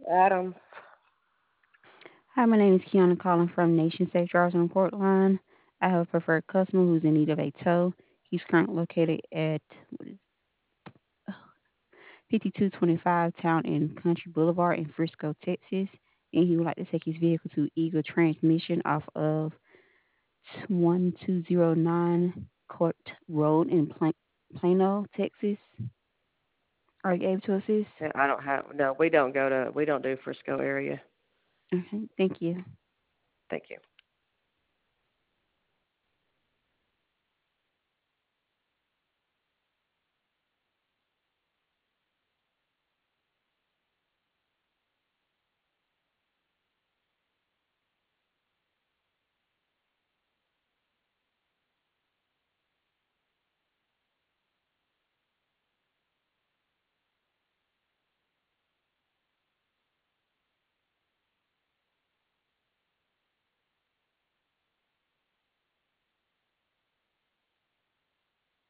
Adam. Hi, my name is Kiana calling from Nation Safe Drivers on the Port Line. I have a preferred customer who's in need of a tow. He's currently located at 5225 Town and Country Boulevard in Frisco, Texas, and he would like to take his vehicle to Eagle Transmission off of 1209 Court Road in Plano, Texas. Are you able to assist? Yeah, I don't have. No, we don't do Frisco area. Okay, thank you. Thank you.